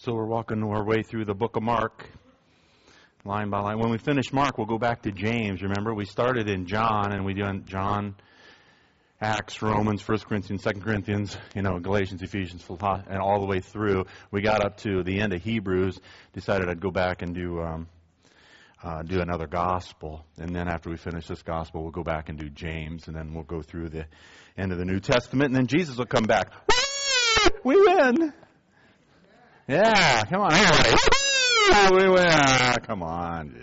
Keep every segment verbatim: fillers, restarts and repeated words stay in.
So we're walking our way through the book of Mark, line by line. When we finish Mark, we'll go back to James. Remember, we started in John, and we did John, Acts, Romans, First Corinthians, Second Corinthians, you know, Galatians, Ephesians, and all the way through. We got up to the end of Hebrews, decided I'd go back and do um, uh, do another gospel. And then after we finish this gospel, we'll go back and do James, and then we'll go through the end of the New Testament, and then Jesus will come back. We win! Yeah, come on, everybody. We win. Ah, come on.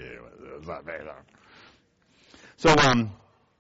So, um,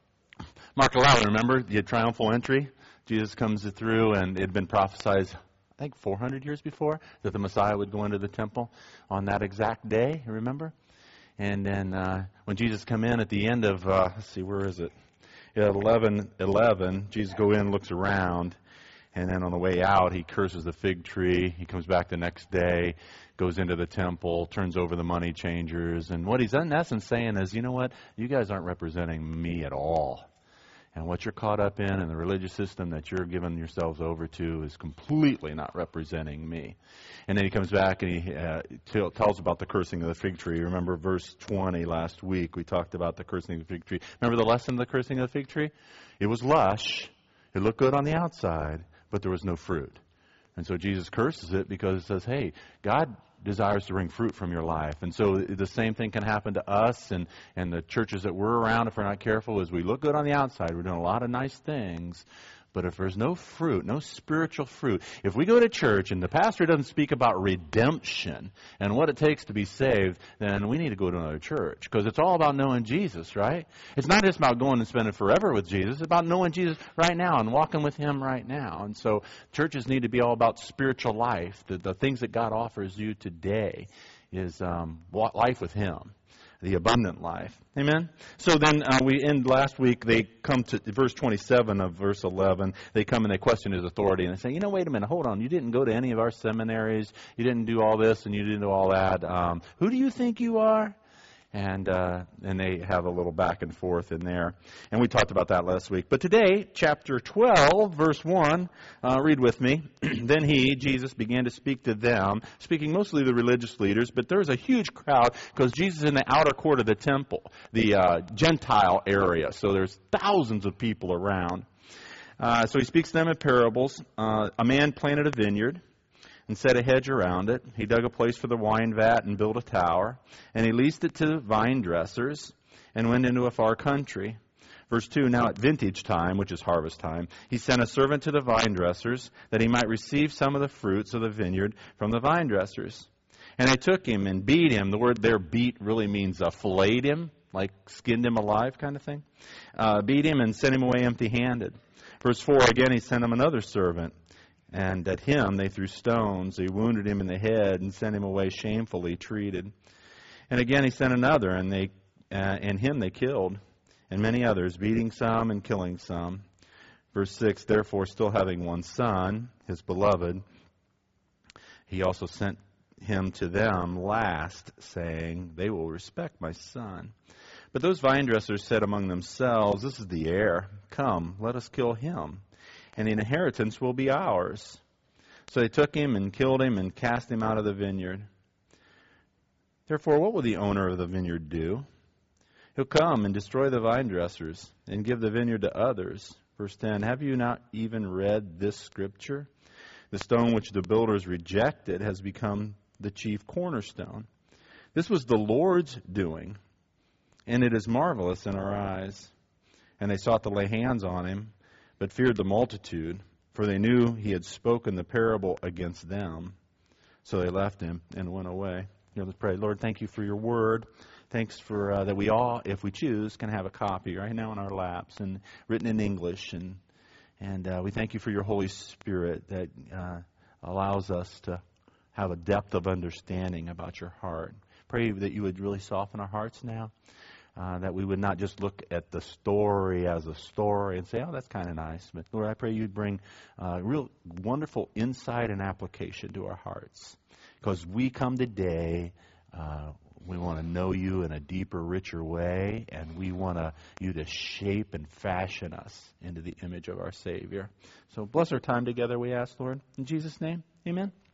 Mark eleven, remember the triumphal entry? Jesus comes through, and it had been prophesied, I think, four hundred years before, that the Messiah would go into the temple on that exact day, remember? And then uh, when Jesus come in at the end of, uh, let's see, where is it? At eleven eleven, Jesus go in, looks around, and then on the way out, he curses the fig tree. He comes back the next day, goes into the temple, turns over the money changers. And what he's in essence saying is, you know what? You guys aren't representing me at all. And what you're caught up in and the religious system that you're giving yourselves over to is completely not representing me. And then he comes back and he uh, t- tells about the cursing of the fig tree. Remember verse twenty last week, we talked about the cursing of the fig tree. Remember the lesson of the cursing of the fig tree? It was lush. It looked good on the outside, but there was no fruit. And so Jesus curses it because it says, hey, God desires to bring fruit from your life. And so the same thing can happen to us and, and the churches that we're around if we're not careful. As we look good on the outside, we're doing a lot of nice things. But if there's no fruit, no spiritual fruit, if we go to church and the pastor doesn't speak about redemption and what it takes to be saved, then we need to go to another church. Because it's all about knowing Jesus, right? It's not just about going and spending forever with Jesus. It's about knowing Jesus right now and walking with Him right now. And so churches need to be all about spiritual life. The, the things that God offers you today is um, life with Him. The abundant life. Amen? So then uh, we end last week, they come to verse twenty-seven of verse eleven. They come and they question His authority. And they say, you know, wait a minute, hold on. You didn't go to any of our seminaries. You didn't do all this and you didn't do all that. Um, who do you think you are? And uh, and they have a little back and forth in there. And we talked about that last week. But today, chapter twelve, verse one, uh, read with me. Then He, Jesus, began to speak to them, speaking mostly to the religious leaders, but there was a huge crowd because Jesus is in the outer court of the temple, the uh, Gentile area. So there's thousands of people around. Uh, so He speaks to them in parables. Uh, a man planted a vineyard and set a hedge around it. He dug a place for the wine vat and built a tower. And he leased it to vine dressers and went into a far country. Verse two, now at vintage time, which is harvest time, he sent a servant to the vine dressers that he might receive some of the fruits of the vineyard from the vine dressers. And they took him and beat him. The word there, beat, really means uh, filleted him, like skinned him alive kind of thing. Uh, beat him and sent him away empty-handed. Verse four, again he sent him another servant. And at him they threw stones. They wounded him in the head and sent him away shamefully treated. And again he sent another, and they uh, and him they killed, and many others, beating some and killing some. Verse six, therefore still having one son, his beloved, he also sent him to them last, saying, they will respect my son. But those vine dressers said among themselves, this is the heir. Come, let us kill him, and the inheritance will be ours. So they took him and killed him and cast him out of the vineyard. Therefore, what will the owner of the vineyard do? He'll come and destroy the vine dressers and give the vineyard to others. Verse ten, have you not even read this scripture? The stone which the builders rejected has become the chief cornerstone. This was the Lord's doing, and it is marvelous in our eyes. And they sought to lay hands on him, but feared the multitude, for they knew he had spoken the parable against them. So they left him and went away. Here, let's pray. Lord, thank you for your word. Thanks for uh, that we all, if we choose, can have a copy right now in our laps and written in English. And and uh, we thank you for your Holy Spirit that uh, allows us to have a depth of understanding about your heart. Pray that you would really soften our hearts now. Uh, that we would not just look at the story as a story and say, oh, that's kind of nice. But Lord, I pray you'd bring uh, real wonderful insight and application to our hearts. Because we come today, uh, we want to know you in a deeper, richer way, and we want to, you to shape and fashion us into the image of our Savior. So bless our time together, we ask, Lord. In Jesus' name, amen.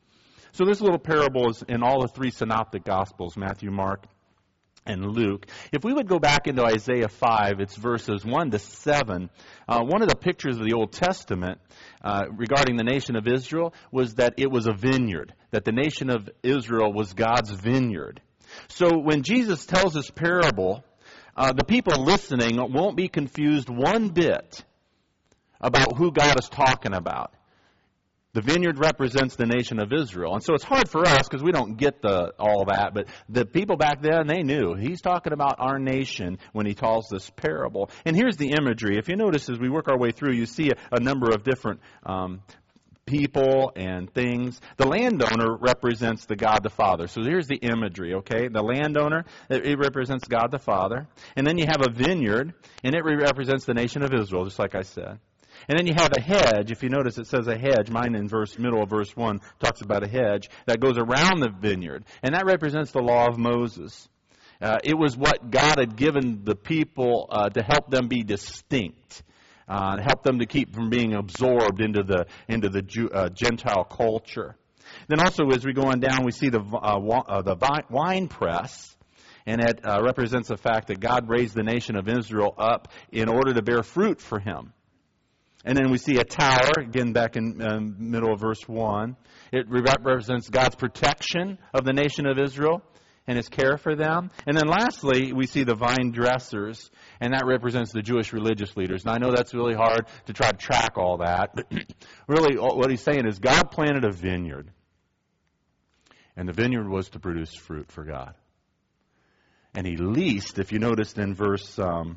So this little parable is in all the three synoptic gospels, Matthew, Mark, and Luke. If we would go back into Isaiah five, it's verses one to seven. Uh, one of the pictures of the Old Testament uh, regarding the nation of Israel was that it was a vineyard, that the nation of Israel was God's vineyard. So when Jesus tells this parable, uh, the people listening won't be confused one bit about who God is talking about. The vineyard represents the nation of Israel. And so it's hard for us because we don't get the all that. But the people back then, they knew. He's talking about our nation when he tells this parable. And here's the imagery. If you notice as we work our way through, you see a, a number of different um, people and things. The landowner represents the God the Father. So here's the imagery, okay? The landowner, it, it represents God the Father. And then you have a vineyard, and it represents the nation of Israel, just like I said. And then you have a hedge. If you notice, it says a hedge. Mine in verse middle of verse one talks about a hedge that goes around the vineyard. And that represents the law of Moses. Uh, it was what God had given the people uh, to help them be distinct, uh, help them to keep from being absorbed into the into the Jew, uh, Gentile culture. Then also, as we go on down, we see the uh, wa- uh, the vi- wine press. And it uh, represents the fact that God raised the nation of Israel up in order to bear fruit for Him. And then we see a tower, again back in um, middle of verse one. It represents God's protection of the nation of Israel and His care for them. And then lastly, we see the vine dressers, and that represents the Jewish religious leaders. And I know that's really hard to try to track all that, but really what he's saying is God planted a vineyard, and the vineyard was to produce fruit for God. And He leased, if you noticed in verse... Um,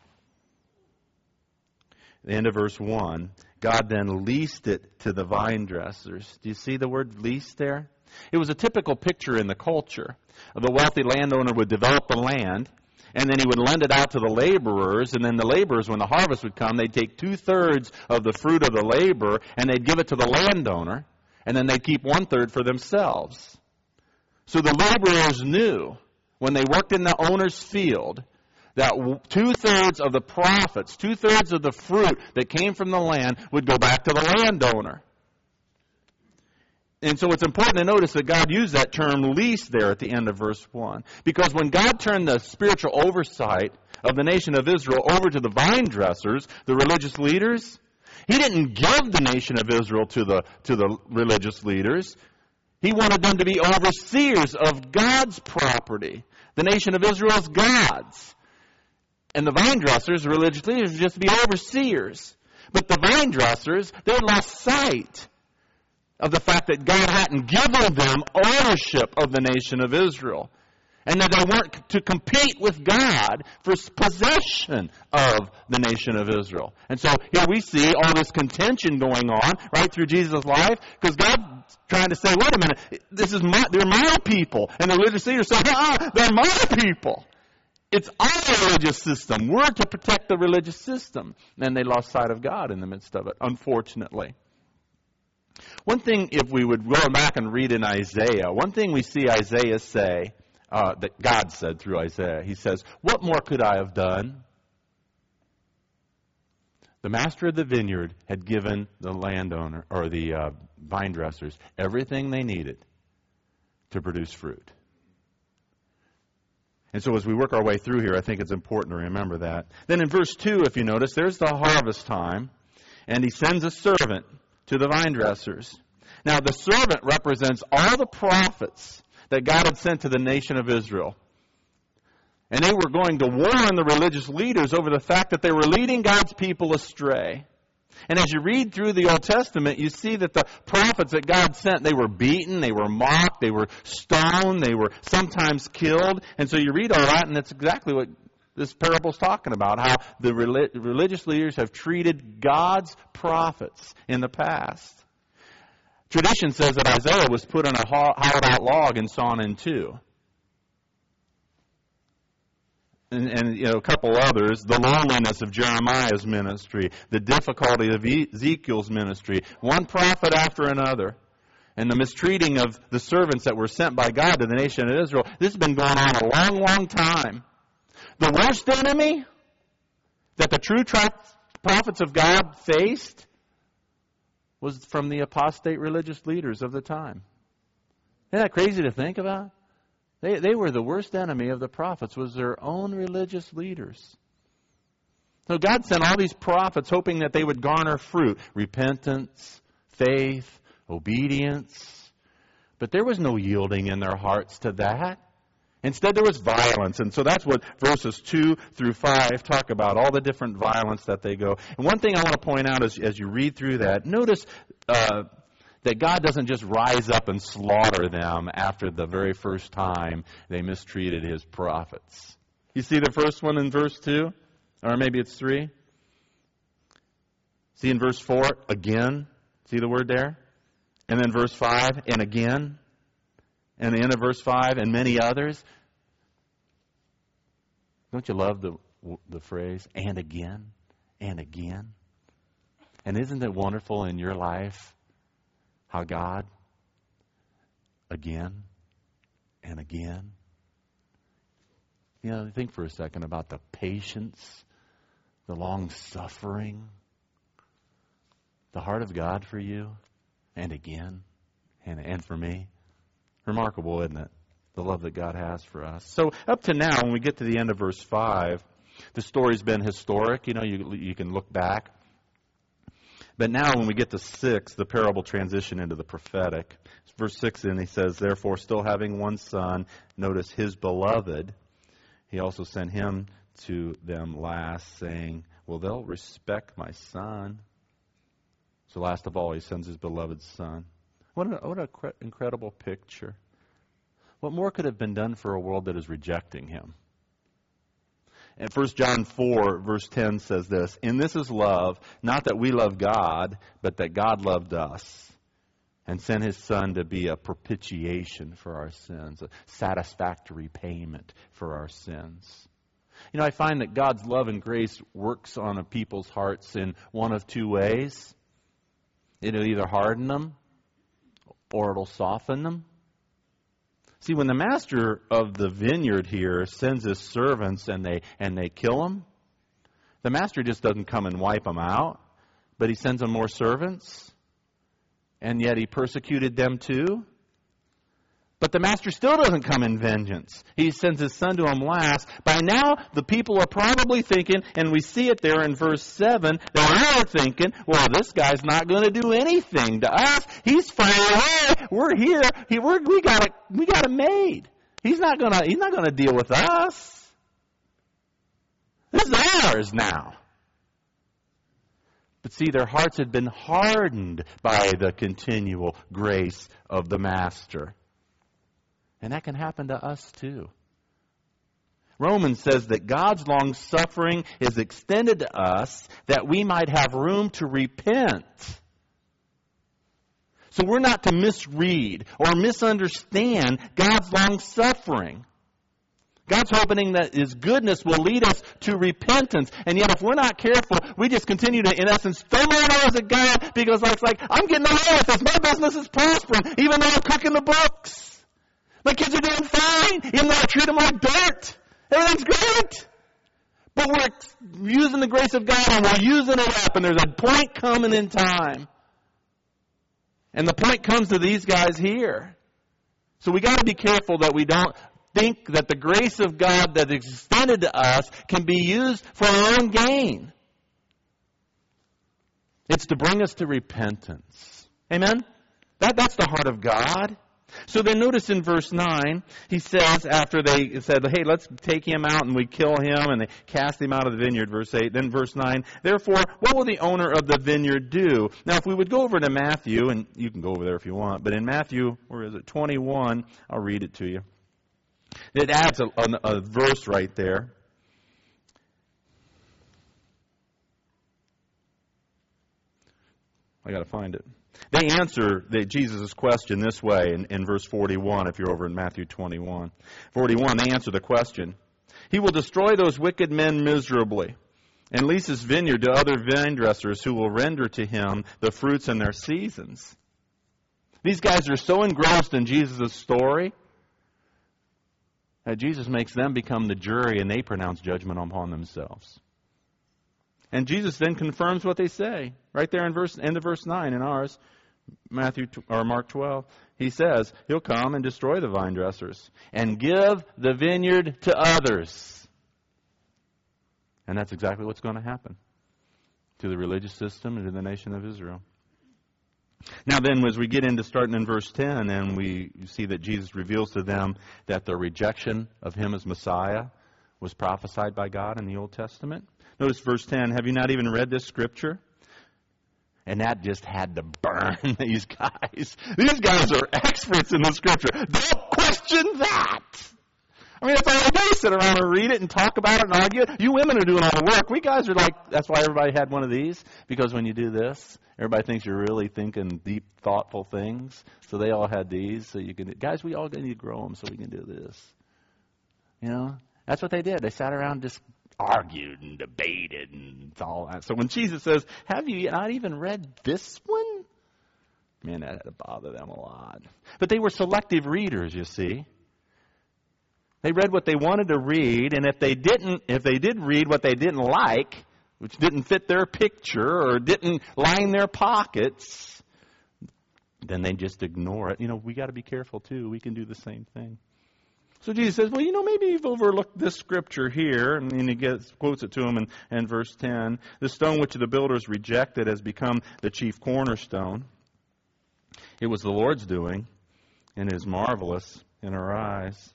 the end of verse one, God then leased it to the vine dressers. Do you see the word leased there? It was a typical picture in the culture. The wealthy landowner would develop the land, and then he would lend it out to the laborers, and then the laborers, when the harvest would come, they'd take two-thirds of the fruit of the labor, and they'd give it to the landowner, and then they'd keep one-third for themselves. So the laborers knew, when they worked in the owner's field, that two-thirds of the profits, two-thirds of the fruit that came from the land would go back to the landowner. And so it's important to notice that God used that term lease there at the end of verse one. Because when God turned the spiritual oversight of the nation of Israel over to the vine dressers, the religious leaders, He didn't give the nation of Israel to the, to the religious leaders. He wanted them to be overseers of God's property. The nation of Israel is God's. And the vine dressers, the religious leaders, were just to be overseers. But the vine dressers, they had lost sight of the fact that God hadn't given them ownership of the nation of Israel. And that they weren't to compete with God for possession of the nation of Israel. And so here we see all this contention going on right through Jesus' life, because God's trying to say, wait a minute, this is my, they're my people. And the religious leaders say, ah, they're my people. It's our religious system. We're to protect the religious system. And they lost sight of God in the midst of it, unfortunately. One thing, if we would go back and read in Isaiah, one thing we see Isaiah say, uh, that God said through Isaiah, He says, what more could I have done? The master of the vineyard had given the landowner, or the uh, vine dressers, everything they needed to produce fruit. And so as we work our way through here, I think it's important to remember that. Then in verse two, if you notice, there's the harvest time, and He sends a servant to the vine dressers. Now, the servant represents all the prophets that God had sent to the nation of Israel. And they were going to warn the religious leaders over the fact that they were leading God's people astray. And as you read through the Old Testament, you see that the prophets that God sent, they were beaten, they were mocked, they were stoned, they were sometimes killed. And so you read all that, and that's exactly what this parable's talking about, how the religious leaders have treated God's prophets in the past. Tradition says that Isaiah was put on a hollowed-out log and sawn in two. And, and, you know, a couple others, the loneliness of Jeremiah's ministry, the difficulty of Ezekiel's ministry, one prophet after another, and the mistreating of the servants that were sent by God to the nation of Israel. This has been going on a long, long time. The worst enemy that the true tra- prophets of God faced was from the apostate religious leaders of the time. Isn't that crazy to think about? They, they were the worst enemy of the prophets, was their own religious leaders. So God sent all these prophets hoping that they would garner fruit, repentance, faith, obedience. But there was no yielding in their hearts to that. Instead, there was violence. And so that's what verses two through five talk about, all the different violence that they go. And one thing I want to point out is, as you read through that, notice uh, that God doesn't just rise up and slaughter them after the very first time they mistreated His prophets. You see the first one in verse two? Or maybe it's three. See in verse four, again. See the word there? And then verse five, and again. And the end of verse five, and many others. Don't you love the the phrase, and again, and again? And isn't it wonderful in your life how God, again, and again? You know, think for a second about the patience, the long suffering, the heart of God for you, and again, and, and for me. Remarkable, isn't it? The love that God has for us. So up to now, when we get to the end of verse five, the story's been historic. You know, you, you can look back. But now when we get to six, the parable transition into the prophetic. Verse six, and he says, therefore, still having one son, notice his beloved, he also sent him to them last, saying, well, they'll respect my son. So last of all, he sends his beloved son. What an what a cre- incredible picture. What more could have been done for a world that is rejecting him? And First John four, verse ten says this, and this is love, not that we love God, but that God loved us and sent his son to be a propitiation for our sins, a satisfactory payment for our sins. You know, I find that God's love and grace works on a people's hearts in one of two ways. It'll either harden them or it'll soften them. See, when the master of the vineyard here sends his servants and they and they kill them, the master just doesn't come and wipe them out, but he sends them more servants, and yet he persecuted them too. But the master still doesn't come in vengeance. He sends his son to them last. By now, the people are probably thinking, and we see it there in verse seven, they're thinking, well, this guy's not going to do anything to us. He's far away. We're here. He, we're, we got it. We got it made. He's not going to. He's not going to deal with us. This is ours now. But see, their hearts had been hardened by the continual grace of the master. And that can happen to us too. Romans says that God's long suffering is extended to us that we might have room to repent. So we're not to misread or misunderstand God's long suffering. God's hoping that His goodness will lead us to repentance. And yet if we're not careful, we just continue to, in essence, thumb our nose at God because it's like, I'm getting away with this. My business is prospering, even though I'm cooking the books. My kids are doing fine, even though I treat them like dirt. Everything's great. But we're using the grace of God and we're using it up. And there's a point coming in time. And the point comes to these guys here. So we got to be careful that we don't think that the grace of God that is extended to us can be used for our own gain. It's to bring us to repentance. Amen? That, that's the heart of God. So then notice in verse nine, he says, after they said, hey, let's take him out and we kill him, and they cast him out of the vineyard, verse eight. Then verse nine, therefore, what will the owner of the vineyard do? Now, if we would go over to Matthew, and you can go over there if you want, but in Matthew, where is it, twenty-one, I'll read it to you. It adds a, a, a verse right there. I got to find it. They answer the, Jesus' question this way in, in verse forty-one, if you're over in Matthew twenty-one. forty-one, they answer the question. He will destroy those wicked men miserably and lease his vineyard to other vine dressers who will render to him the fruits in their seasons. These guys are so engrossed in Jesus' story that Jesus makes them become the jury and they pronounce judgment upon themselves. And Jesus then confirms what they say, right there in verse end of verse nine in ours. Matthew or Mark twelve, he says he'll come and destroy the vine dressers and give the vineyard to others. And that's exactly what's going to happen to the religious system and to the nation of Israel. Now then, as we get into starting in verse ten, and we see that Jesus reveals to them that the rejection of him as Messiah was prophesied by God in the Old Testament. Notice verse ten, have you not even read this scripture? And that just had to burn these guys. These guys are experts in the scripture. Don't question that. I mean, that's all they do, sit around and read it and talk about it and argue it. You women are doing all the work. We guys are like, that's why everybody had one of these. Because when you do this, everybody thinks you're really thinking deep, thoughtful things. So they all had these. So you can, guys, we all need to grow them so we can do this. You know, that's what they did. They sat around and just argued and debated and all that. So when Jesus says, have you not even read this one? Man, that had to bother them a lot. But they were selective readers, you see. They read what they wanted to read, and if they didn't, if they did read what they didn't like, which didn't fit their picture or didn't line their pockets, then they just ignore it. You know, we got to be careful too. We can do the same thing. So Jesus says, well, you know, maybe you've overlooked this scripture here. And then he gets, quotes it to him in, in verse ten. The stone which the builders rejected has become the chief cornerstone. It was the Lord's doing, and is marvelous in our eyes.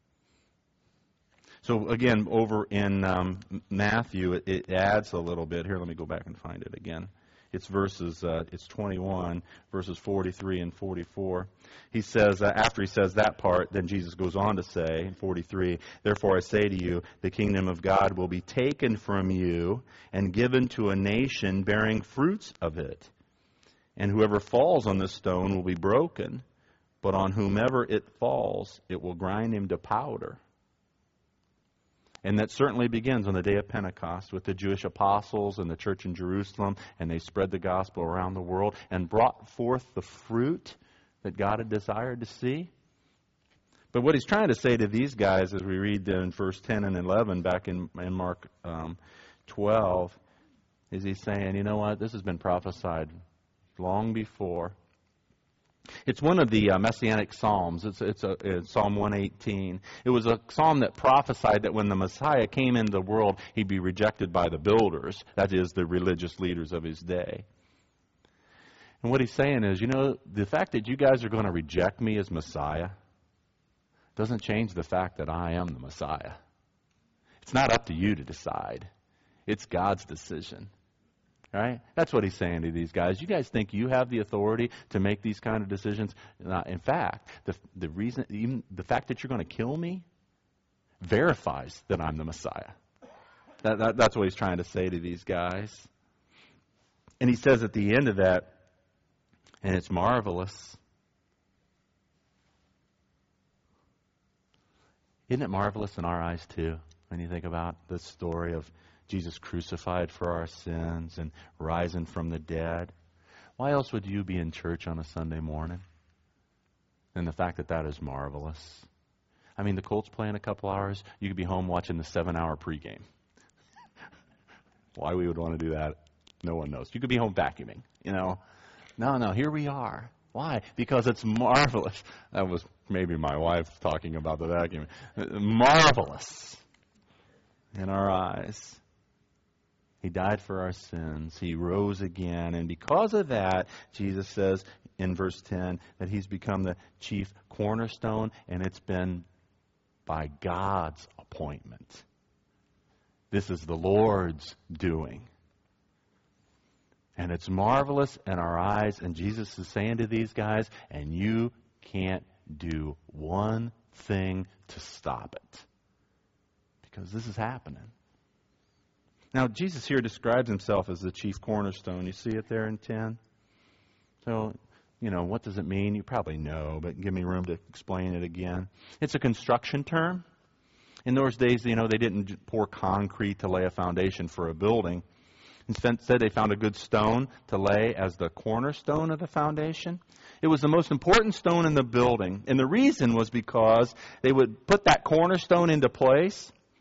So again, over in um, Matthew, it, it adds a little bit. Here, let me go back and find it again. It's verses, uh, it's twenty-one, verses forty-three and forty-four. He says, uh, after he says that part, then Jesus goes on to say, in forty-three, therefore I say to you, the kingdom of God will be taken from you and given to a nation bearing fruits of it. And whoever falls on this stone will be broken, but on whomever it falls, it will grind him to powder. And that certainly begins on the day of Pentecost with the Jewish apostles and the church in Jerusalem, and they spread the gospel around the world and brought forth the fruit that God had desired to see. But what he's trying to say to these guys, as we read in verse ten and eleven back in, in Mark um, twelve, is he's saying, you know what, this has been prophesied long before. It's one of the uh, Messianic Psalms. It's, it's, a, it's Psalm one eighteen. It was a psalm that prophesied that when the Messiah came into the world, he'd be rejected by the builders, that is, the religious leaders of his day. And what he's saying is, you know, the fact that you guys are going to reject me as Messiah doesn't change the fact that I am the Messiah. It's not up to you to decide. It's God's decision. Right? That's what he's saying to these guys. You guys think you have the authority to make these kind of decisions? In fact, the the reason, even the fact that you're going to kill me, verifies that I'm the Messiah. That, that, that's what he's trying to say to these guys. And he says at the end of that, and it's marvelous. Isn't it marvelous in our eyes too, when you think about the story of Jesus crucified for our sins and rising from the dead? Why else would you be in church on a Sunday morning? And the fact that that is marvelous. I mean, the Colts play in a couple hours. You could be home watching the seven-hour pregame. Why we would want to do that, no one knows. You could be home vacuuming, you know. No, no, here we are. Why? Because it's marvelous. That was maybe my wife talking about the vacuuming. Marvelous in our eyes. He died for our sins. He rose again. And because of that, Jesus says in verse ten that he's become the chief cornerstone, and it's been by God's appointment. This is the Lord's doing. And it's marvelous in our eyes. And Jesus is saying to these guys, and you can't do one thing to stop it. Because this is happening. Now, Jesus here describes himself as the chief cornerstone. You see it there in ten? So, you know, what does it mean? You probably know, but give me room to explain it again. It's a construction term. In those days, you know, they didn't pour concrete to lay a foundation for a building. Instead, they found a good stone to lay as the cornerstone of the foundation. It was the most important stone in the building. And the reason was because they would put that cornerstone into place,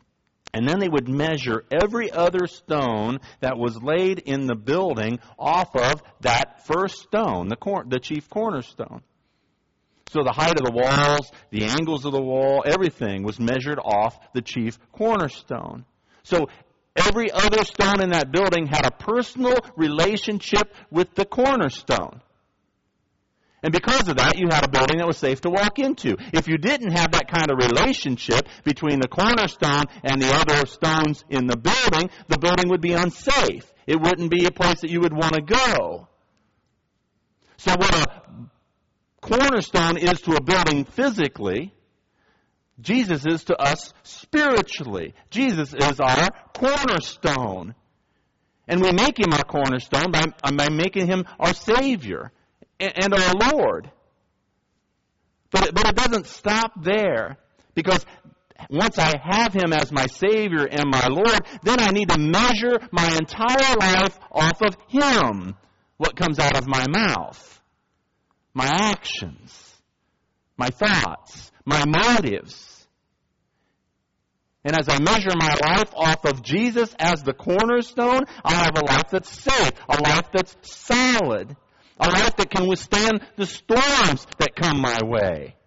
And then they would measure every other stone that was laid in the building off of that first stone, the, cor- the chief cornerstone. So the height of the walls, the angles of the wall, everything was measured off the chief cornerstone. So every other stone in that building had a personal relationship with the cornerstone. And because of that, you had a building that was safe to walk into. If you didn't have that kind of relationship between the cornerstone and the other stones in the building, the building would be unsafe. It wouldn't be a place that you would want to go. So what a cornerstone is to a building physically, Jesus is to us spiritually. Jesus is our cornerstone. And we make him our cornerstone by, by making him our Savior and our Lord. But it, but it doesn't stop there, because once I have him as my Savior and my Lord, then I need to measure my entire life off of him. What comes out of my mouth, my actions, my thoughts, my motives. And as I measure my life off of Jesus as the cornerstone, I'll have a life that's safe, a life that's solid. A life that can withstand the storms that come my way.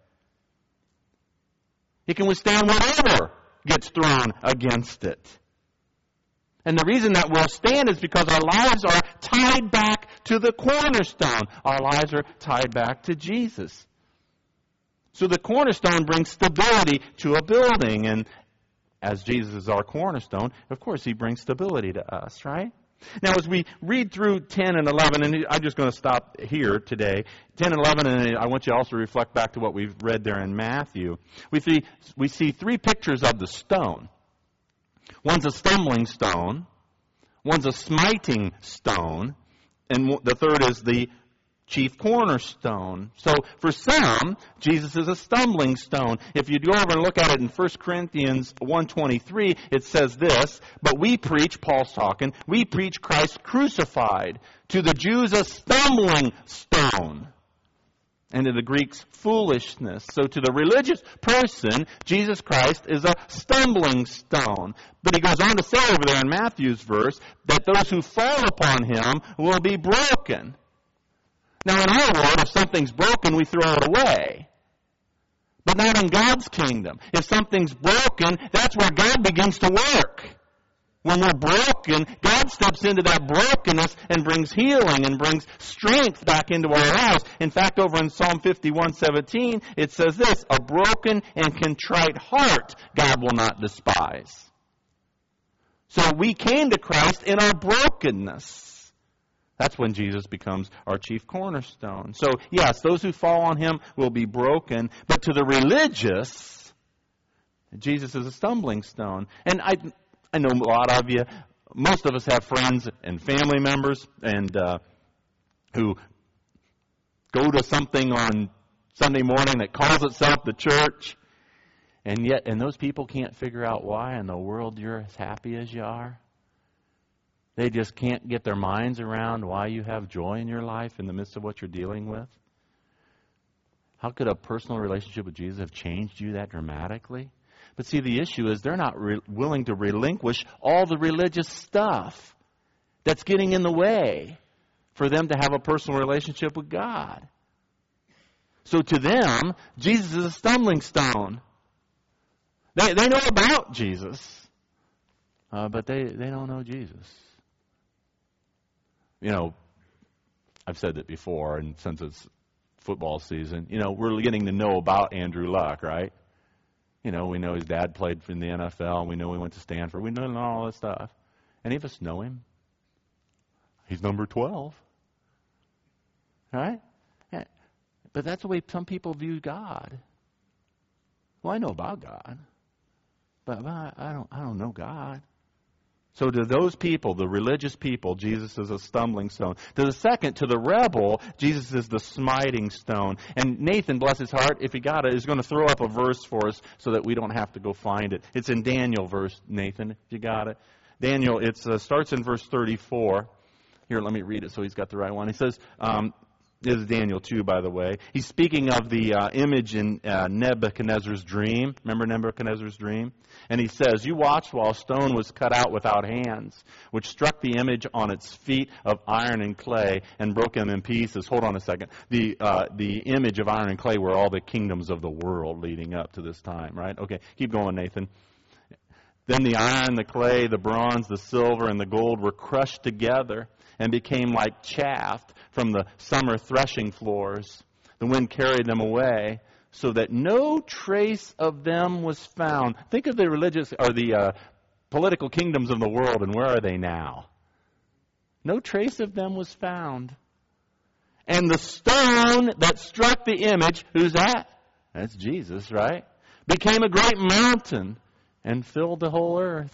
It can withstand whatever gets thrown against it. And the reason that we'll stand is because our lives are tied back to the cornerstone. Our lives are tied back to Jesus. So the cornerstone brings stability to a building. And as Jesus is our cornerstone, of course, he brings stability to us, right? Now, as we read through ten and eleven, and I'm just going to stop here today, ten and eleven, and I want you also to reflect back to what we've read there in Matthew. We see, we see three pictures of the stone. One's a stumbling stone, one's a smiting stone, and the third is the chief cornerstone. So for some, Jesus is a stumbling stone. If you go over and look at it in First Corinthians one twenty-three, it says this, but we preach, Paul's talking, we preach Christ crucified, to the Jews a stumbling stone, and to the Greeks foolishness. So to the religious person, Jesus Christ is a stumbling stone. But he goes on to say over there in Matthew's verse that those who fall upon him will be broken. Now, in our world, if something's broken, we throw it away. But not in God's kingdom. If something's broken, that's where God begins to work. When we're broken, God steps into that brokenness and brings healing and brings strength back into our lives. In fact, over in Psalm fifty-one seventeen, it says this, a broken and contrite heart God will not despise. So we came to Christ in our brokenness. That's when Jesus becomes our chief cornerstone. So, yes, those who fall on him will be broken. But to the religious, Jesus is a stumbling stone. And I I know a lot of you, most of us have friends and family members and uh, who go to something on Sunday morning that calls itself the church. And yet, and those people can't figure out why in the world you're as happy as you are. They just can't get their minds around why you have joy in your life in the midst of what you're dealing with. How could a personal relationship with Jesus have changed you that dramatically? But see, the issue is they're not re- willing to relinquish all the religious stuff that's getting in the way for them to have a personal relationship with God. So to them, Jesus is a stumbling stone. They, they know about Jesus, uh, but they, they don't know Jesus. You know, I've said that before, and since it's football season, you know, we're getting to know about Andrew Luck, right? You know, we know his dad played in the N F L, and we know he went to Stanford. We know all this stuff. Any of us know him? He's number twelve. Right? Yeah. But that's the way some people view God. Well, I know about God, but I don't, I don't know God. So to those people, the religious people, Jesus is a stumbling stone. To the second, to the rebel, Jesus is the smiting stone. And Nathan, bless his heart, if he got it, is going to throw up a verse for us so that we don't have to go find it. It's in Daniel verse, Nathan, if you got it. Daniel, it uh, starts in verse thirty-four. Here, let me read it so he's got the right one. He says, um, This is Daniel two, by the way. He's speaking of the uh, image in uh, Nebuchadnezzar's dream. Remember Nebuchadnezzar's dream? And he says, you watched while a stone was cut out without hands, which struck the image on its feet of iron and clay and broke them in pieces. Hold on a second. The uh, the image of iron and clay were all the kingdoms of the world leading up to this time, right? Okay, keep going, Nathan. Then the iron, the clay, the bronze, the silver, and the gold were crushed together and became like chaff from the summer threshing floors. The wind carried them away so that no trace of them was found. Think of the religious or the uh, political kingdoms of the world, and where are they now? No trace of them was found. And the stone that struck the image, who's that? That's Jesus, right? Became a great mountain and filled the whole earth.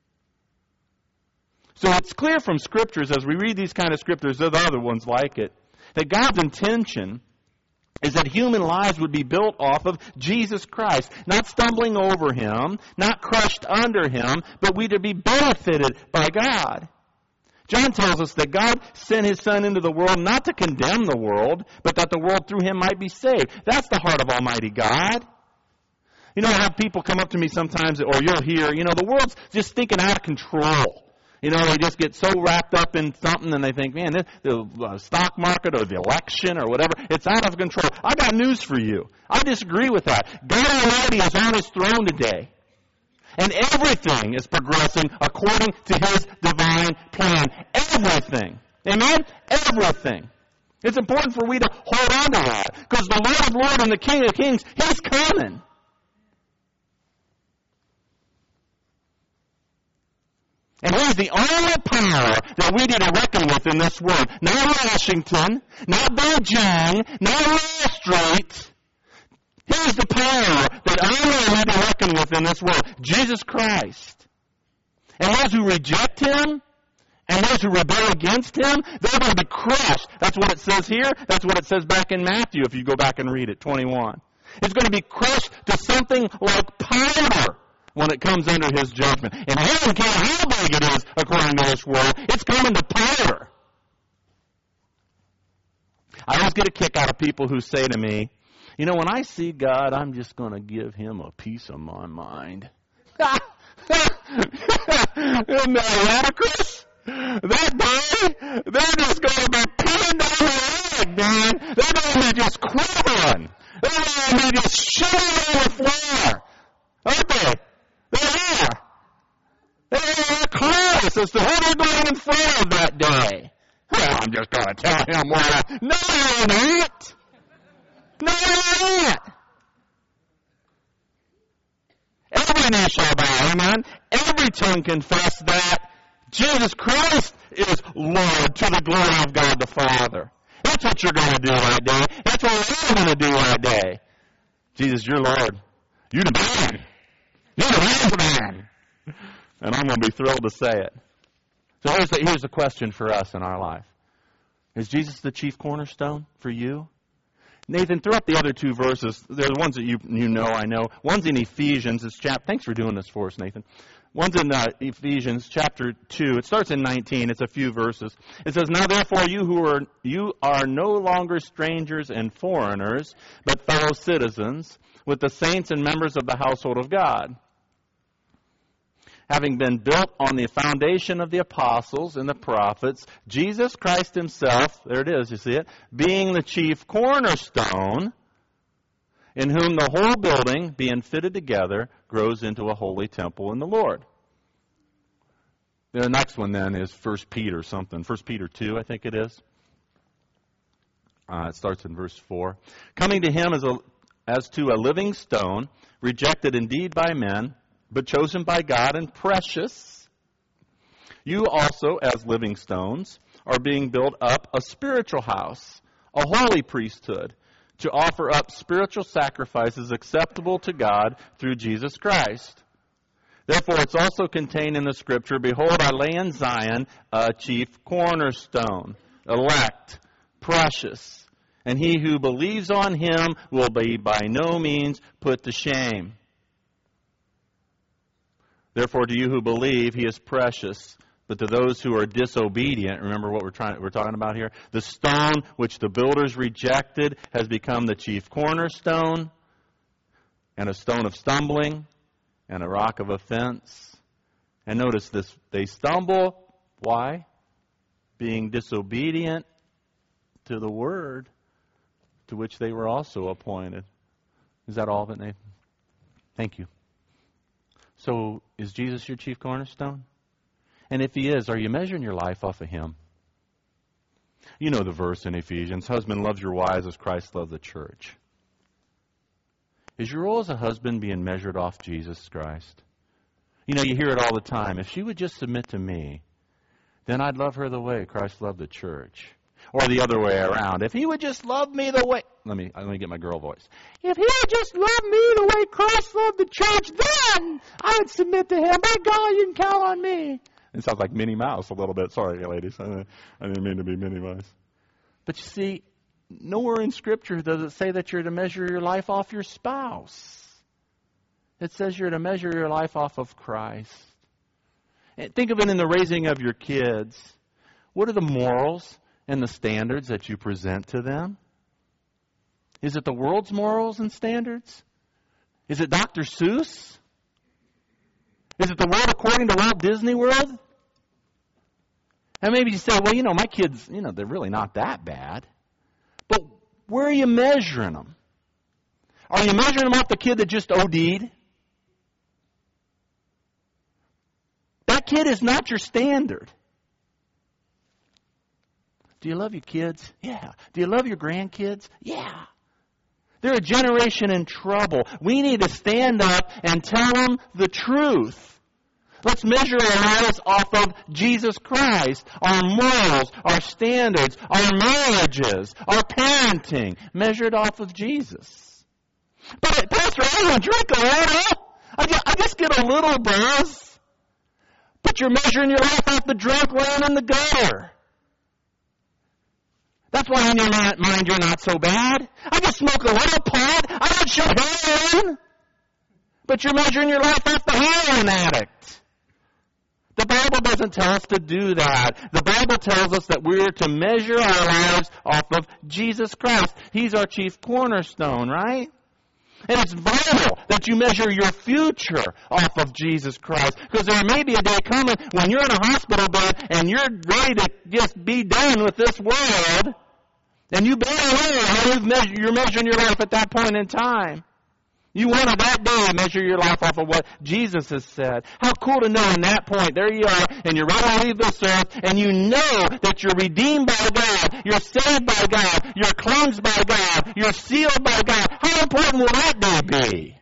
So it's clear from Scriptures, as we read these kind of Scriptures, there's other ones like it, that God's intention is that human lives would be built off of Jesus Christ, not stumbling over Him, not crushed under Him, but we to be benefited by God. John tells us that God sent His Son into the world not to condemn the world, but that the world through Him might be saved. That's the heart of Almighty God. You know, I have people come up to me sometimes, or you'll hear, you know, the world's just thinking out of control. You know, they just get so wrapped up in something and they think, man, this, the uh, stock market or the election or whatever, it's out of control. I got news for you. I disagree with that. God Almighty is on His throne today. And everything is progressing according to His divine plan. Everything. Amen? Everything. It's important for we to hold on to that. Because the Lord of Lords and the King of Kings, He's coming. And He's the only power that we need to reckon with in this world. Not Washington, not Beijing, not Wall Street. He's the power that I need to reckon with in this world. Jesus Christ. And those who reject Him, and those who rebel against Him, they're going to be crushed. That's what it says here. That's what it says back in Matthew, if you go back and read it, twenty-one. It's going to be crushed to something like powder when it comes under His judgment. And I don't care how big it is according to this world, it's coming to powder. I always get a kick out of people who say to me, you know, when I see God, I'm just going to give Him a piece of my mind. Isn't that ludicrous? That day, they're just going to be pinned on the leg, man. They're going to be just quivering. They're going to be just shivering on the floor. Aren't they? They are. They are close as to who they're going in front of that day. Well, I'm just going to tell Him what I... No, you're not. No, you're not. Every knee shall bow, amen? Every tongue confess that Jesus Christ is Lord to the glory of God the Father. That's what you're going to do that day. That's what I'm going to do that day. Jesus, you're Lord. You're the man. You're the man. And I'm going to be thrilled to say it. So here's the, here's the question for us in our life. Is Jesus the chief cornerstone for you? Nathan, throw up the other two verses. They're the ones that you you know, I know. One's in Ephesians. It's chap- Thanks for doing this for us, Nathan. One's in uh, Ephesians chapter two. It starts in nineteen. It's a few verses. It says, now therefore you who are you are no longer strangers and foreigners, but fellow citizens with the saints and members of the household of God, having been built on the foundation of the apostles and the prophets, Jesus Christ Himself, there it is, you see it, being the chief cornerstone, in whom the whole building, being fitted together, grows into a holy temple in the Lord. The next one then is First Peter something. First Peter two, I think it is. Uh, it starts in verse four. Coming to Him as, a, as to a living stone, rejected indeed by men, but chosen by God and precious. You also, as living stones, are being built up a spiritual house, a holy priesthood, to offer up spiritual sacrifices acceptable to God through Jesus Christ. Therefore, it's also contained in the Scripture, behold, I lay in Zion a chief cornerstone, elect, precious, and he who believes on Him will be by no means put to shame. Therefore, to you who believe, He is precious. But to those who are disobedient, remember what we're trying we're talking about here? The stone which the builders rejected has become the chief cornerstone, and a stone of stumbling, and a rock of offense. And notice this, they stumble. Why? Being disobedient to the word to which they were also appointed. Is that all of it, Nathan? Thank you. So, is Jesus your chief cornerstone? And if he is, are you measuring your life off of him? You know the verse in Ephesians, husband, love your wives as Christ loved the church. Is your role as a husband being measured off Jesus Christ? You know, you hear it all the time. If she would just submit to me, then I'd love her the way Christ loved the church. Or the other way around. If he would just love me the way... Let me let me get my girl voice. If he would just love me the way Christ loved the church, then I would submit to him. By God, you can count on me. It sounds like Minnie Mouse a little bit. Sorry, ladies. I didn't mean to be Minnie Mouse. But you see, nowhere in Scripture does it say that you're to measure your life off your spouse. It says you're to measure your life off of Christ. And think of it in the raising of your kids. What are the morals and the standards that you present to them? Is it the world's morals and standards? Is it Doctor Seuss? Is it the world according to Walt Disney World? And maybe you say, well, you know, my kids, you know, they're really not that bad. But where are you measuring them? Are you measuring them off the kid that just O D'd? That kid is not your standard. Do you love your kids? Yeah. Do you love your grandkids? Yeah. They're a generation in trouble. We need to stand up and tell them the truth. Let's measure our lives off of Jesus Christ, our morals, our standards, our marriages, our parenting, measured off of Jesus. But, Pastor, I don't drink a little. I just, I just get a little buzz. But you're measuring your life off the drunk laying in the gutter. That's why in your mind you're not so bad. I just smoke a little pot. I don't show heroin. But you're measuring your life off the heroin addict. The Bible doesn't tell us to do that. The Bible tells us that we're to measure our lives off of Jesus Christ. He's our chief cornerstone, right? And it's vital that you measure your future off of Jesus Christ. Because there may be a day coming when you're in a hospital bed and you're ready to just be done with this world. And you better know how you've measured, you're measuring your life at that point in time. You want to that day measure your life off of what Jesus has said. How cool to know in that point, there you are, and you're ready to leave this earth, and you know that you're redeemed by God, you're saved by God, you're cleansed by God, you're sealed by God. How important will that day be?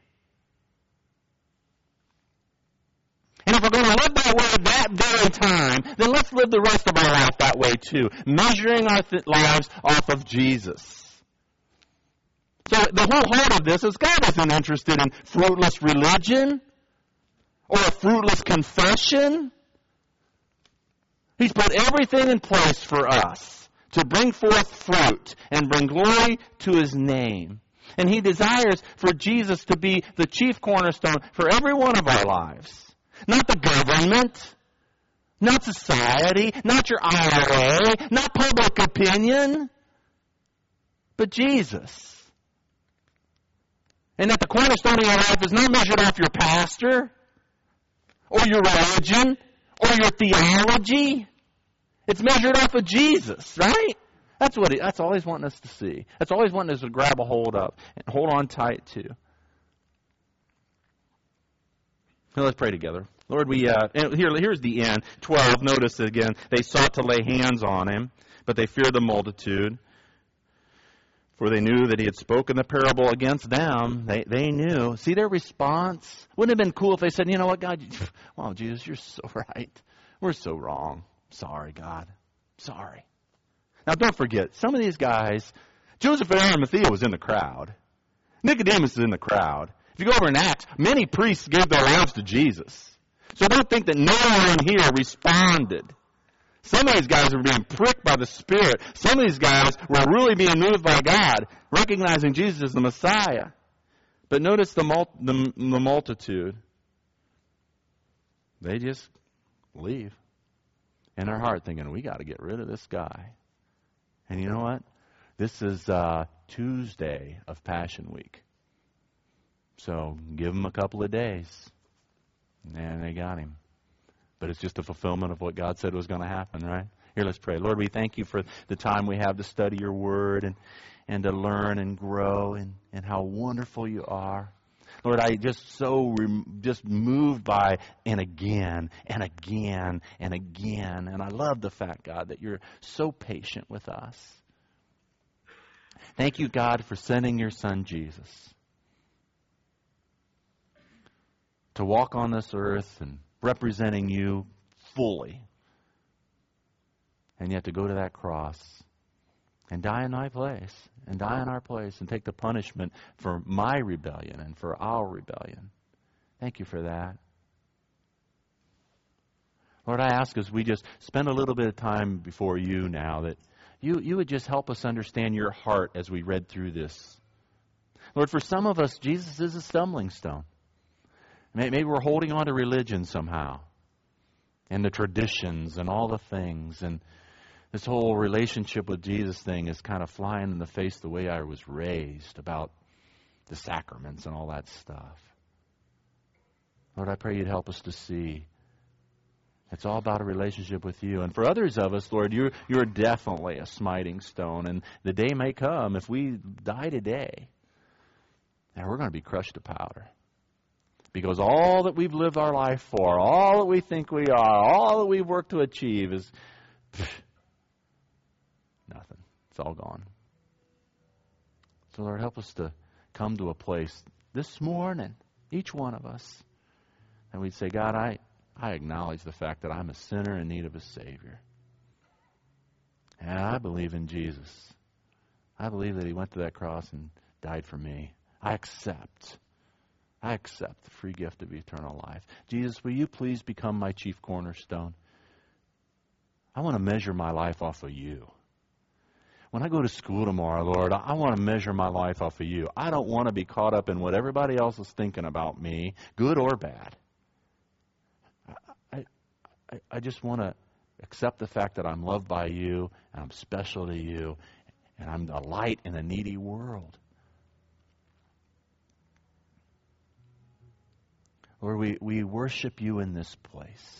And if we're going to live that way at that very time, then let's live the rest of our life that way too, measuring our th- lives off of Jesus. So the whole heart of this is God isn't interested in fruitless religion or a fruitless confession. He's put everything in place for us to bring forth fruit and bring glory to His name. And He desires for Jesus to be the chief cornerstone for every one of our lives. Not the government, not society, not your I R A, not public opinion, but Jesus. And that the cornerstone of your life is not measured off your pastor, or your religion, or your theology. It's measured off of Jesus, right? That's what he, that's all He's wanting us to see. That's all He's wanting us to grab a hold of and hold on tight to. Now let's pray together. Lord, we uh, here here's the end. Twelve. Notice again, they sought to lay hands on Him, but they feared the multitude. For they knew that He had spoken the parable against them. They they knew. See their response? Wouldn't it have been cool if they said, you know what, God, wow, Jesus, you're so right. We're so wrong. Sorry, God. Sorry. Now, don't forget, some of these guys, Joseph of Arimathea was in the crowd. Nicodemus is in the crowd. If you go over in Acts, many priests gave their lives to Jesus. So don't think that no one here responded. Some of these guys were being pricked by the Spirit. Some of these guys were really being moved by God, recognizing Jesus as the Messiah. But notice the, mul- the, the multitude. They just leave. in our heart thinking, we got to get rid of this guy. And you know what? This is uh, Tuesday of Passion Week. So give them a couple of days. And they got him. But it's just a fulfillment of what God said was going to happen, right? Here, let's pray. Lord, we thank you for the time we have to study your word and, and to learn and grow and, and how wonderful you are. Lord, I just so rem- just moved by and again and again and again. And I love the fact, God, that you're so patient with us. Thank you, God, for sending your son, Jesus, to walk on this earth and representing you fully. And yet to go to that cross and die in my place and die in our place and take the punishment for my rebellion and for our rebellion. Thank you for that. Lord, I ask as we just spend a little bit of time before you now that you, you would just help us understand your heart as we read through this. Lord, for some of us, Jesus is a stumbling stone. Maybe we're holding on to religion somehow and the traditions and all the things, and this whole relationship with Jesus thing is kind of flying in the face the way I was raised about the sacraments and all that stuff. Lord, I pray you'd help us to see it's all about a relationship with you. And for others of us, Lord, you're, you're definitely a smiting stone. And the day may come, if we die today, and we're going to be crushed to powder. Because all that we've lived our life for, all that we think we are, all that we've worked to achieve is pff, nothing. It's all gone. So, Lord, help us to come to a place this morning, each one of us, and we'd say, God, I, I acknowledge the fact that I'm a sinner in need of a Savior. And I believe in Jesus. I believe that he went to that cross and died for me. I accept. I accept the free gift of eternal life. Jesus, will you please become my chief cornerstone? I want to measure my life off of you. When I go to school tomorrow, Lord, I want to measure my life off of you. I don't want to be caught up in what everybody else is thinking about me, good or bad. I, I, I just want to accept the fact that I'm loved by you, and I'm special to you, and I'm a light in a needy world. Lord, we, we worship you in this place.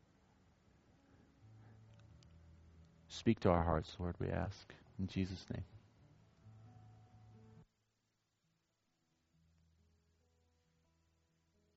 Speak to our hearts, Lord, we ask. In Jesus' name.